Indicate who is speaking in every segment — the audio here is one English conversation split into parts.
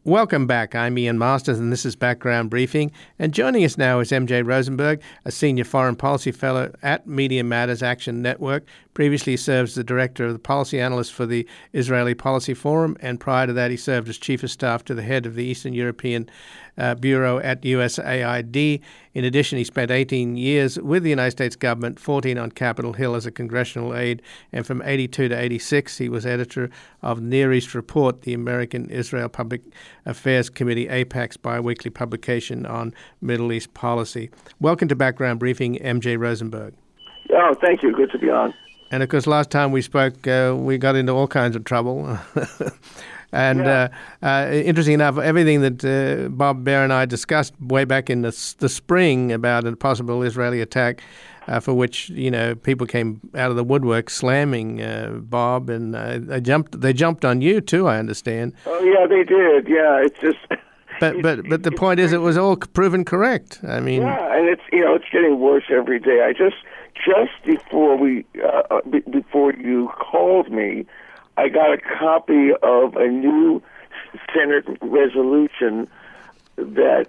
Speaker 1: Welcome back. I'm Ian Masters, and this is Background Briefing. And joining us now is MJ Rosenberg, a senior foreign policy fellow at Media Matters Action Network. Previously served as the director of the policy analyst for the Israeli Policy Forum, and prior to that, he served as chief of staff to the head of the Eastern European Bureau at USAID. In addition, he spent 18 years with the United States government, 14 on Capitol Hill as a congressional aide, and from 82 to 86, he was editor of Near East Report, the American Israel Public Affairs Committee, AIPAC's biweekly publication on Middle East policy. Welcome to Background Briefing, MJ Rosenberg.
Speaker 2: Oh, thank you. Good to be on.
Speaker 1: And of course, last time we spoke, we got into all kinds of trouble. And interesting enough, everything that Bob Baer and I discussed way back in the spring about a possible Israeli attack, for which people came out of the woodwork slamming Bob, and they jumped on you too, I understand.
Speaker 2: Oh yeah, they did. Yeah, it's just.
Speaker 1: But the point is, it was all proven correct. I mean,
Speaker 2: yeah, and it's getting worse every day. I just before before you called me, I got a copy of a new Senate resolution that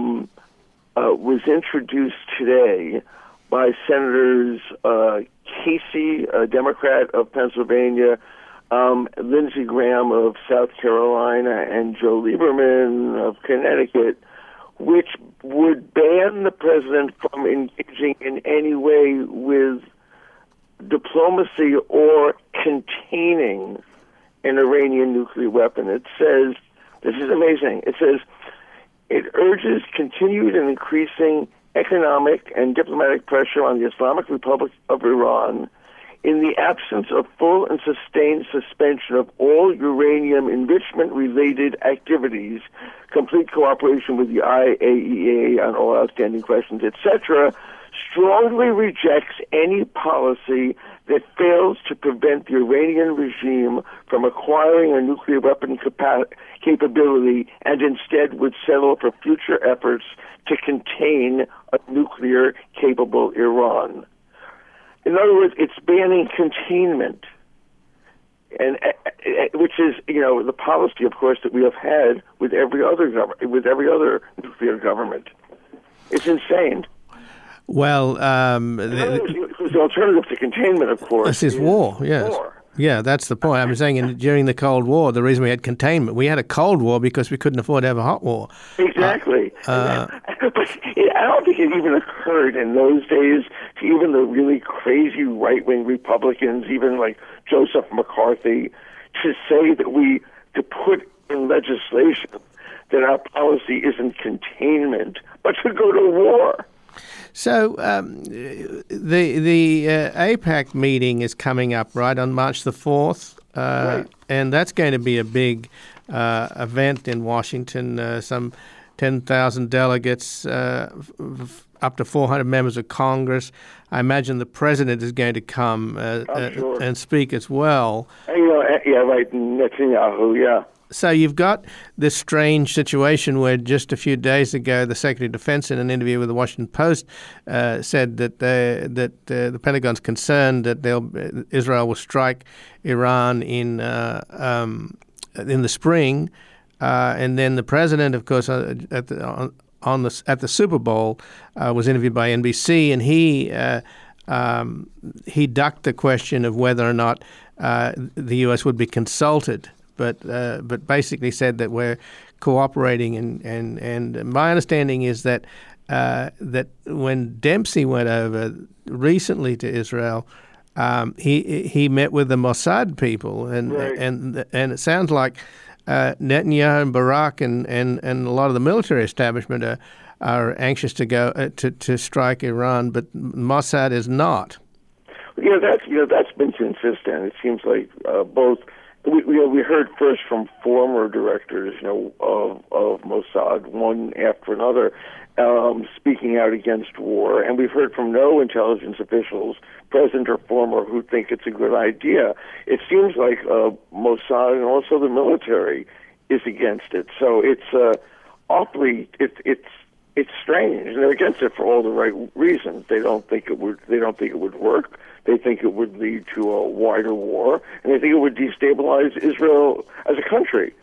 Speaker 2: was introduced today by Senators Casey, a Democrat of Pennsylvania, Lindsey Graham of South Carolina, and Joe Lieberman of Connecticut, which would ban the president from engaging in any way with diplomacy or containing an Iranian nuclear weapon. It says, this is amazing, it says, it urges continued and increasing economic and diplomatic pressure on the Islamic Republic of Iran in the absence of full and sustained suspension of all uranium enrichment-related activities, complete cooperation with the IAEA on all outstanding questions, etc., strongly rejects any policy that fails to prevent the Iranian regime from acquiring a nuclear weapon capability and instead would settle for future efforts to contain a nuclear-capable Iran. In other words, it's banning containment, and which is, the policy, of course, that we have had with every other nuclear government. It's insane.
Speaker 1: Well,
Speaker 2: the alternative to containment, of course,
Speaker 1: is war. Yes.
Speaker 2: War.
Speaker 1: Yeah, that's the point. I'm saying during the Cold War, the reason we had containment, we had a Cold War because we couldn't afford to have a hot war.
Speaker 2: Exactly. But I don't think it even occurred in those days to even the really crazy right-wing Republicans, even like Joseph McCarthy, to say that to put in legislation that our policy isn't containment, but to go to war.
Speaker 1: So the AIPAC meeting is coming up, right, on March the 4th,
Speaker 2: right.
Speaker 1: And that's going to be a big event in Washington, some 10,000 delegates, up to 400 members of Congress. I imagine the president is going to come
Speaker 2: sure.
Speaker 1: and speak as well.
Speaker 2: Yeah, right, Netanyahu, yeah.
Speaker 1: So you've got this strange situation where just a few days ago, the Secretary of Defense, in an interview with the Washington Post, said that the Pentagon's concerned that Israel will strike Iran in the spring, and then the president, of course, at the Super Bowl, was interviewed by NBC, and he ducked the question of whether or not the U.S. would be consulted. But basically said that we're cooperating, and my understanding is that when Dempsey went over recently to Israel, he met with the Mossad people, and
Speaker 2: right.
Speaker 1: and it sounds like Netanyahu and Barak and a lot of the military establishment are anxious to go to strike Iran, but Mossad is not.
Speaker 2: Yeah, that's been consistent. It seems like both. We heard first from former directors, of Mossad, one after another, speaking out against war, and we've heard from no intelligence officials, present or former, who think it's a good idea. It seems like Mossad and also the military is against it. So it's awfully it's strange, and they're against it for all the right reasons. They don't think it would work. They think it would lead to a wider war, and they think it would destabilize Israel as a country.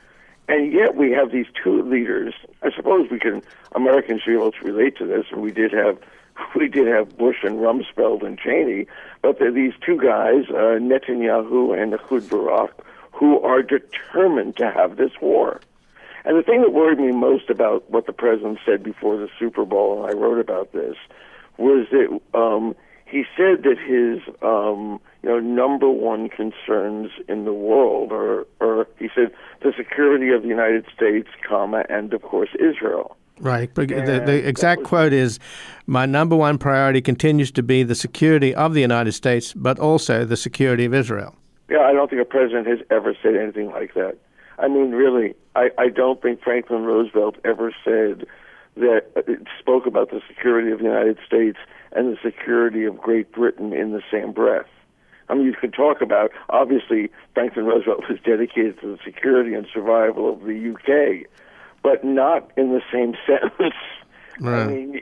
Speaker 2: And yet we have these two leaders. I suppose Americans should be able to relate to this, and we did have Bush and Rumsfeld and Cheney, but there are these two guys, Netanyahu and Ehud Barak, who are determined to have this war. And the thing that worried me most about what the president said before the Super Bowl, and I wrote about this, was that he said that his number one concerns in the world, or he said the security of the United States, and of course Israel.
Speaker 1: Right. But the exact quote is, my number one priority continues to be the security of the United States, but also the security of Israel.
Speaker 2: Yeah, I don't think a president has ever said anything like that. I mean, really, I don't think Franklin Roosevelt ever spoke about the security of the United States and the security of Great Britain in the same breath. I mean, you could talk about, obviously, Franklin Roosevelt was dedicated to the security and survival of the UK, but not in the same sentence. Right. I mean,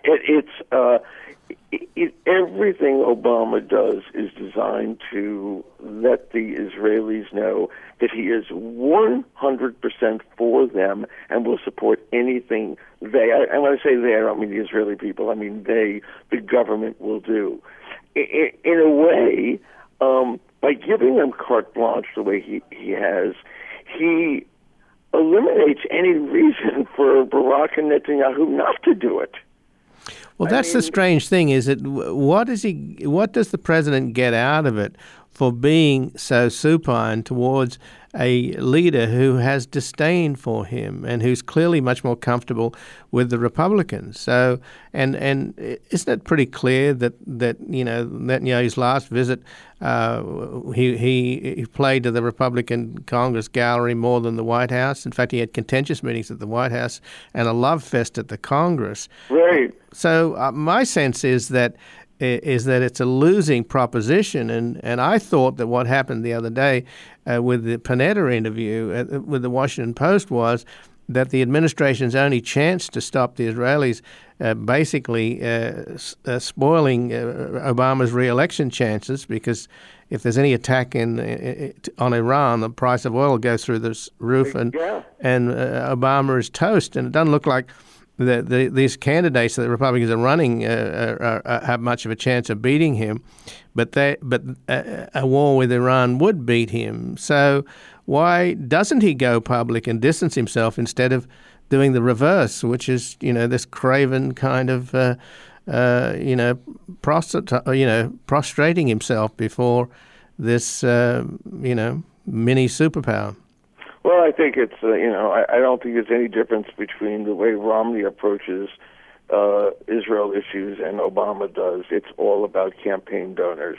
Speaker 2: everything Obama does is designed to let the Israelis know that he is 100% for them and will support anything they, and when I say they, I don't mean the Israeli people, I mean the government will do. In a way, by giving them carte blanche the way he has, he eliminates any reason for Barak and Netanyahu not to do it.
Speaker 1: Well, that's the strange thing, is that what does the president get out of it for being so supine towards a leader who has disdain for him and who's clearly much more comfortable with the Republicans? So, and isn't it pretty clear that Netanyahu's last visit, he played to the Republican Congress gallery more than the White House? In fact, he had contentious meetings at the White House and a love fest at the Congress.
Speaker 2: Right.
Speaker 1: So my sense is that it's a losing proposition, and I thought that what happened the other day with the Panetta interview with the Washington Post was that the administration's only chance to stop the Israelis basically spoiling Obama's re-election chances, because if there's any attack on Iran, the price of oil goes through the roof, and Obama is toast. And it doesn't look like these candidates that the Republicans are running have much of a chance of beating him, but a war with Iran would beat him. So why doesn't he go public and distance himself instead of doing the reverse, which is this craven kind of prostrating himself before this mini superpower?
Speaker 2: Well, I think it's, I don't think there's any difference between the way Romney approaches Israel issues and Obama does. It's all about campaign donors.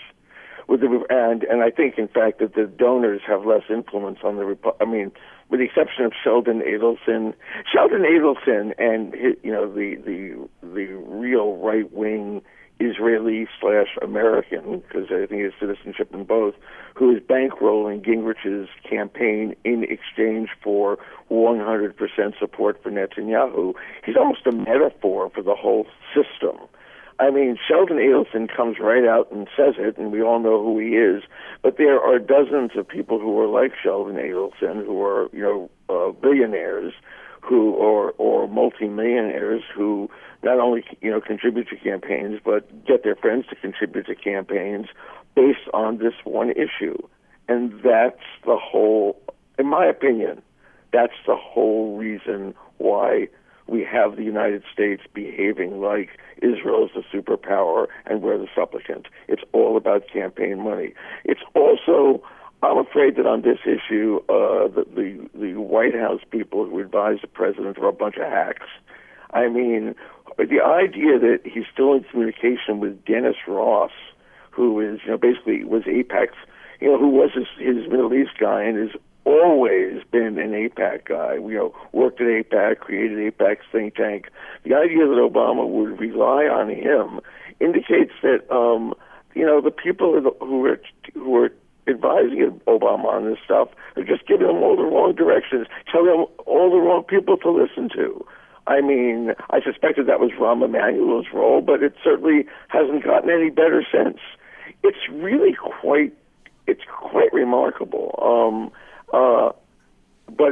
Speaker 2: And I think, in fact, that the donors have less influence on with the exception of Sheldon Adelson and the real right-wing Israeli/American, because I think he has citizenship in both, who is bankrolling Gingrich's campaign in exchange for 100% support for Netanyahu. He's almost a metaphor for the whole system. I mean, Sheldon Adelson comes right out and says it, and we all know who he is, but there are dozens of people who are like Sheldon Adelson, who are, billionaires, or multimillionaires who not only contribute to campaigns, but get their friends to contribute to campaigns based on this one issue. And that's the whole, in my opinion, that's the whole reason why we have the United States behaving like Israel is the superpower and we're the supplicant. It's all about campaign money. It's also, I'm afraid that on this issue, the White House people who advise the president are a bunch of hacks. I mean, the idea that he's still in communication with Dennis Ross, who is, basically was AIPAC's, who was his Middle East guy and has always been an AIPAC guy. Worked at AIPAC, created AIPAC's think tank. The idea that Obama would rely on him indicates that, the people who are advising Obama on this stuff are just giving him all the wrong directions, telling him all the wrong people to listen to. I mean, I suspected that was Rahm Emanuel's role, but it certainly hasn't gotten any better since. It's really quite remarkable. but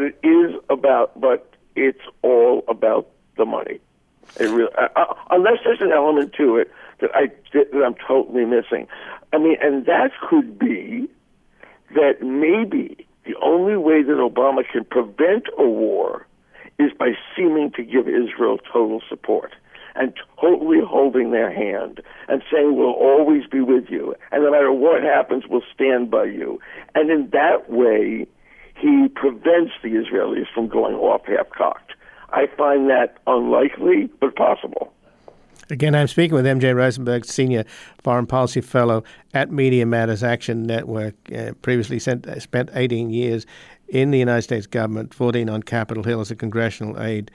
Speaker 2: it's all about the money. It really, unless there's an element to it that I'm totally missing. I mean, and that could be that maybe the only way that Obama can prevent a war is by seeming to give Israel total support and totally holding their hand and saying, we'll always be with you, and no matter what happens, we'll stand by you. And in that way, he prevents the Israelis from going off half-cocked. I find that unlikely, but possible.
Speaker 1: Again, I'm speaking with M.J. Rosenberg, Senior Foreign Policy Fellow at Media Matters Action Network, previously spent 18 years in the United States government, 14 on Capitol Hill as a congressional aide.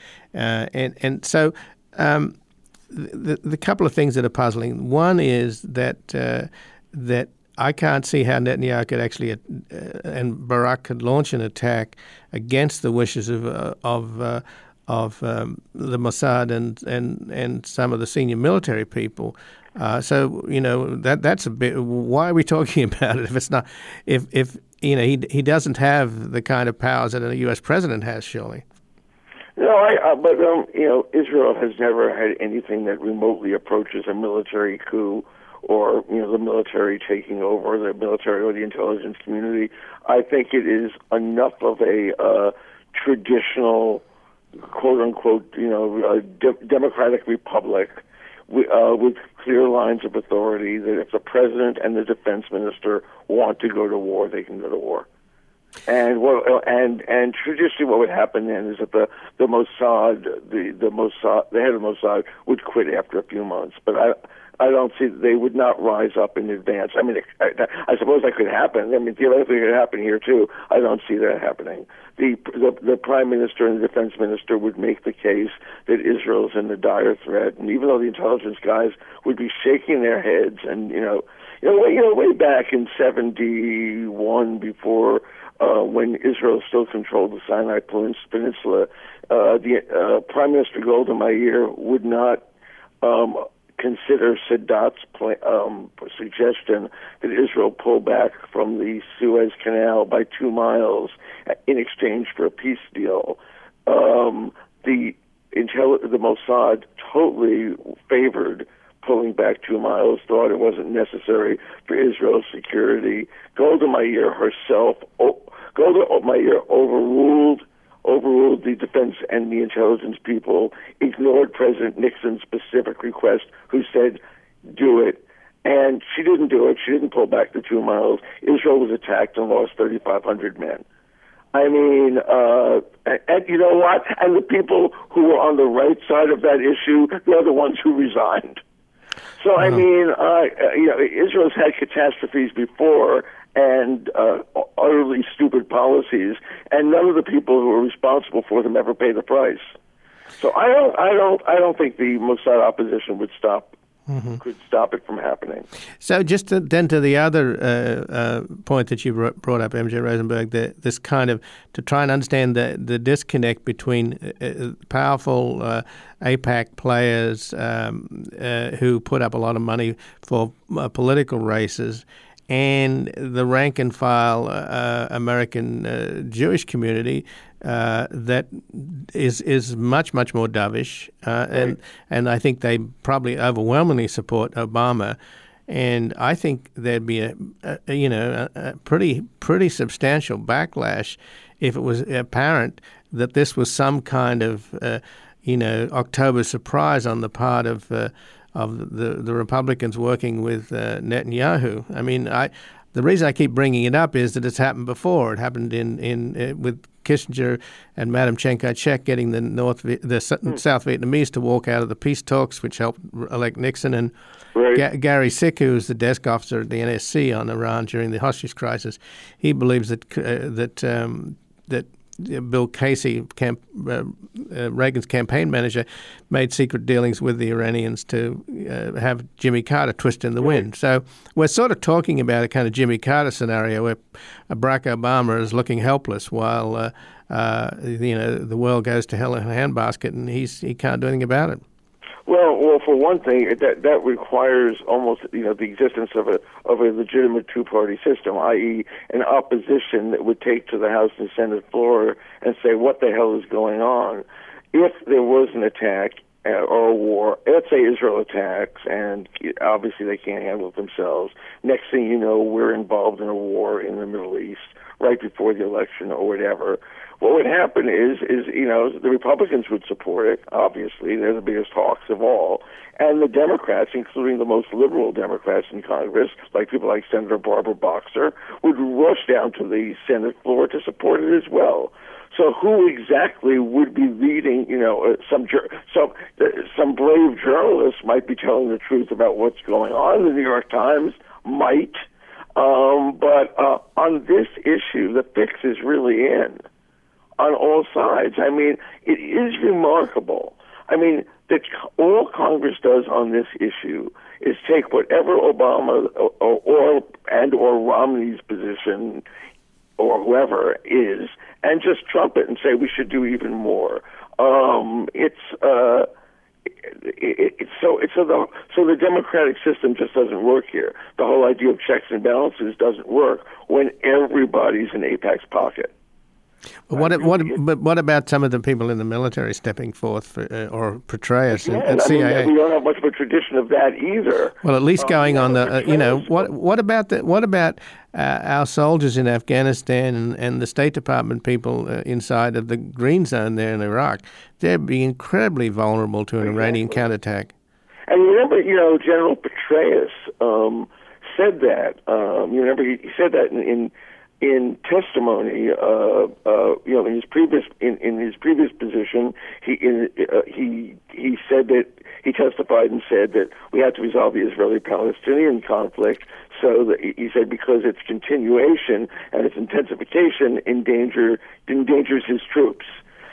Speaker 1: So the couple of things that are puzzling. One is that I can't see how Netanyahu could actually and Barak could launch an attack against the wishes of the Mossad and some of the senior military people. So that's a bit. Why are we talking about it if it's not if he doesn't have the kind of powers that a U.S. president has, surely?
Speaker 2: No, but Israel has never had anything that remotely approaches a military coup or the military taking over, the military or the intelligence community. I think it is enough of a traditional, quote unquote, democratic republic with clear lines of authority that if the president and the defense minister want to go to war, they can go to war. And traditionally, what would happen then is that the Mossad, the head of Mossad, would quit after a few months. But I don't see they would not rise up in advance. I mean, I suppose that could happen. I mean, theoretically, it could happen here too. I don't see that happening. The prime minister and the defense minister would make the case that Israel is in a dire threat, and even though the intelligence guys would be shaking their heads, and way back in '71, before. When Israel still controlled the Sinai Peninsula, the Prime Minister Golda Meir would not consider Sadat's suggestion that Israel pull back from the Suez Canal by 2 miles in exchange for a peace deal. The Mossad totally favored pulling back 2 miles, thought it wasn't necessary for Israel's security. Golda Meir herself, overruled the defense and the intelligence people, ignored President Nixon's specific request, who said, do it. And she didn't do it. She didn't pull back the 2 miles. Israel was attacked and lost 3,500 men. I mean, and you know what? And the people who were on the right side of that issue, they're the ones who resigned. So, I mean, Israel's had catastrophes before and utterly stupid policies, and none of the people who are responsible for them ever pay the price. So I don't think the Mossad opposition would could stop it from happening.
Speaker 1: So just then to the other point that you brought up, M.J. Rosenberg, this kind of to try and understand the disconnect between powerful AIPAC players who put up a lot of money for political races and the rank and file American Jewish community that is much more dovish, and I think they probably overwhelmingly support Obama, and I think there'd be a pretty substantial backlash if it was apparent that this was some kind of October surprise on the part of the Republicans working with Netanyahu. I mean, the reason I keep bringing it up is that it's happened before. It happened with Kissinger and Madam Chiang Kai-shek getting the South Vietnamese to walk out of the peace talks, which helped elect Nixon, and Gary Sick, who was the desk officer at the NSC on Iran during the hostage crisis. He believes that Bill Casey, Reagan's campaign manager, made secret dealings with the Iranians to have Jimmy Carter twist in the wind. So we're sort of talking about a kind of Jimmy Carter scenario where Barack Obama is looking helpless while the world goes to hell in a handbasket, and he can't do anything about it.
Speaker 2: Well, for one thing, that requires almost the existence of a legitimate two-party system, i.e., an opposition that would take to the House and Senate floor and say, "What the hell is going on?" If there was an attack or a war, let's say Israel attacks, and obviously they can't handle it themselves. Next thing you know, we're involved in a war in the Middle East right before the election or whatever. What would happen is the Republicans would support it. Obviously, they're the biggest hawks of all, and the Democrats, including the most liberal Democrats in Congress, like people like Senator Barbara Boxer, would rush down to the Senate floor to support it as well. So who exactly would be leading? Some brave journalists might be telling the truth about what's going on. The New York Times might, but on this issue, the fix is really in on all sides. I mean, it is remarkable. I mean, that all Congress does on this issue is take whatever Obama or Romney's position or whoever is, and just trump it and say we should do even more. So the democratic system just doesn't work here. The whole idea of checks and balances doesn't work when everybody's in AIPAC's pocket.
Speaker 1: But what about some of the people in the military stepping forth or Petraeus and CIA?
Speaker 2: We don't have much of a tradition of that either.
Speaker 1: Well, at least going on the what about our soldiers in Afghanistan and the State Department people inside of the Green Zone there in Iraq? They'd be incredibly vulnerable to an Iranian counterattack.
Speaker 2: And you remember, General Petraeus said that. You remember he said that in testimony, in his previous position, he said that he testified and said that we had to resolve the Israeli-Palestinian conflict. So that he said because its continuation and its intensification endangers his troops.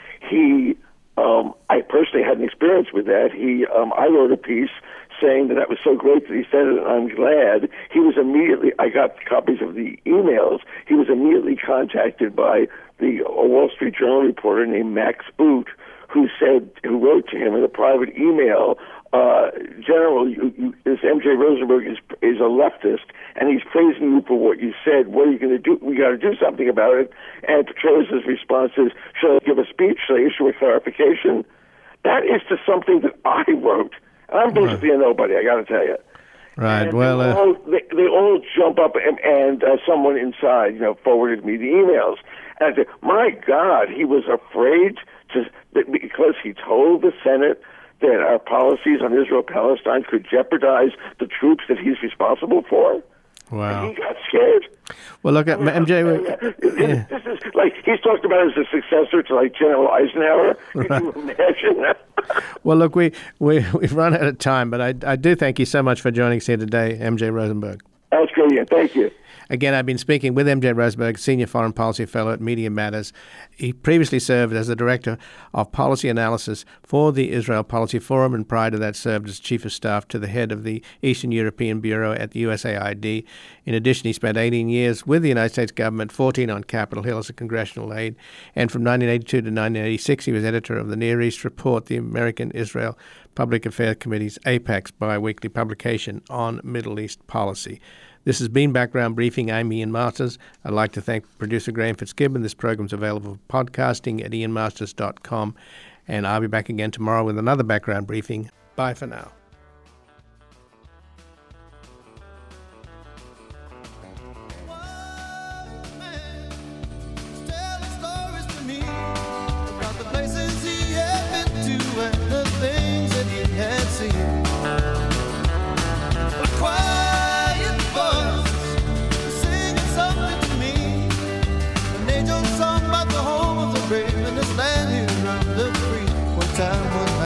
Speaker 2: I personally had an experience with that. I wrote a piece saying that was so great that he said it, and I'm glad. I got copies of the emails. He was immediately contacted by a Wall Street Journal reporter named Max Boot, who wrote to him in a private email, General, this M.J. Rosenberg is a leftist, and he's praising you for what you said. What are you going to do? We got to do something about it. And Petraeus' response is, shall I give a speech? Shall I issue a clarification? That is to something that I wrote. I'm basically a nobody, I got to tell you.
Speaker 1: Right.
Speaker 2: And they all jump up, and someone inside, forwarded me the emails. And I said, my God, he was afraid because he told the Senate that our policies on Israel-Palestine could jeopardize the troops that he's responsible for.
Speaker 1: Wow.
Speaker 2: And he got scared.
Speaker 1: Well, look, MJ...
Speaker 2: This is like, he's talked about as a successor to, General Eisenhower. Can you imagine that?
Speaker 1: Well, look, we've run out of time, but I do thank you so much for joining us here today, MJ Rosenberg.
Speaker 2: That's great, yeah. Thank you.
Speaker 1: Again, I've been speaking with MJ Rosenberg, Senior Foreign Policy Fellow at Media Matters. He previously served as the Director of Policy Analysis for the Israel Policy Forum, and prior to that served as Chief of Staff to the head of the Eastern European Bureau at the USAID. In addition, he spent 18 years with the United States government, 14 on Capitol Hill as a congressional aide, and from 1982 to 1986 he was editor of the Near East Report, the American Israel Public Affairs Committee's AIPAC's bi-weekly publication on Middle East policy. This has been Background Briefing. I'm Ian Masters. I'd like to thank producer Graham Fitzgibbon. This program's available for podcasting at ianmasters.com. And I'll be back again tomorrow with another Background Briefing. Bye for now.